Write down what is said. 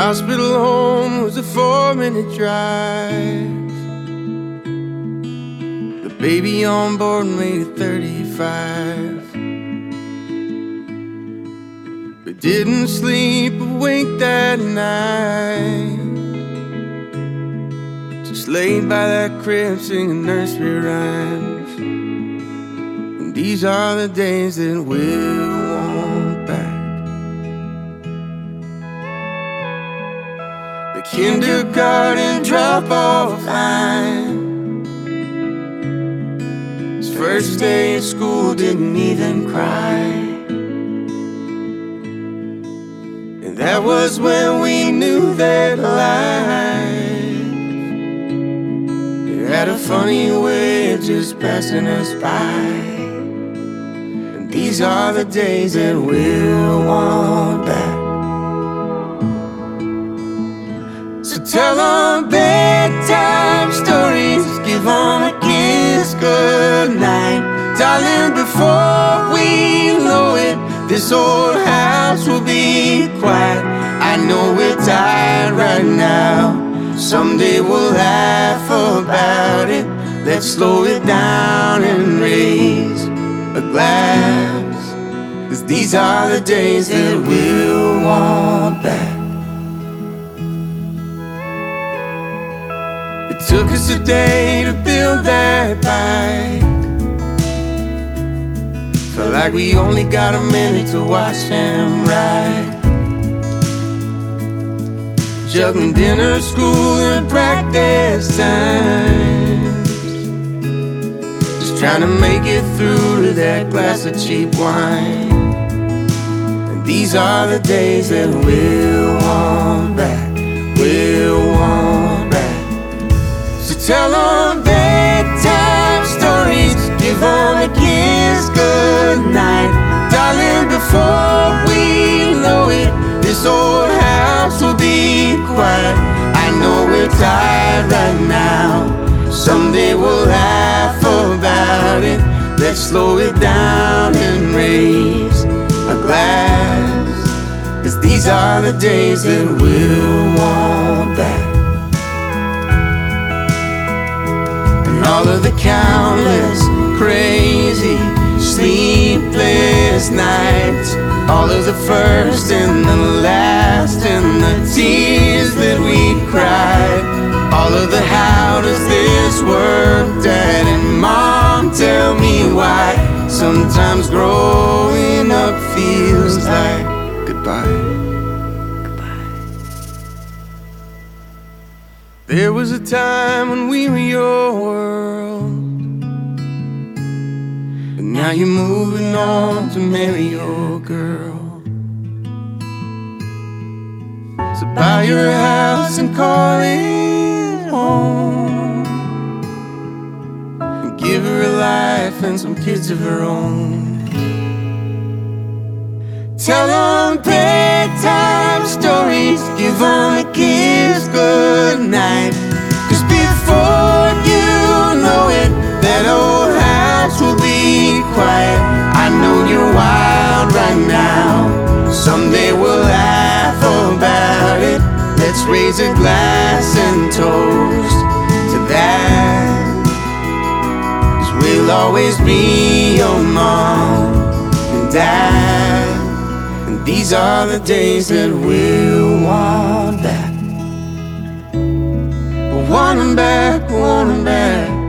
hospital home was a 4-minute drive. The baby on board made it 35. We didn't sleep a wink that night, just laid by that crib singing nursery rhymes. And these are the days that we'll want back. The kindergarten drop-off line, his first day at school didn't even cry. And that was when we knew that life, it had a funny way of just passing us by. And these are the days that we'll want back. So tell them bedtime stories, give them a kiss goodnight. Darling, before we know it, this old house will be quiet. I know we're tired right now, someday we'll laugh about it. Let's slow it down and raise a glass, 'cause these are the days that we'll want back. It took us a day to build that bike. Felt like we only got a minute to watch him ride. Juggling dinner, school, and practice times, just trying to make it through to that glass of cheap wine. And these are the days that we'll want back, we'll want back. So tell them bedtime stories, give them a kiss goodnight. Darling, before we know it, this old house will be quiet. I know we're tired right now, someday we'll laugh about it. Let's slow it down and raise a glass, 'cause these are the days that we'll want back. All of the countless, crazy, sleepless nights, all of the first and the last, and the tears that we cried, all of the how does this work, Dad and Mom, tell me why. Sometimes growing up feels like goodbye. There was a time when we were your world, but now you're moving on to marry your girl. So buy your house and call it home, and give her a life and some kids of her own. Tell them bedtime stories, give them a kiss goodnight, 'cause before you know it, that old house will be quiet. I know you're wild right now, someday we'll laugh about it. Let's raise a glass and toast to that, 'cause we'll always be your mom and dad. These are the days that we'll want back. Want 'em back, want 'em back.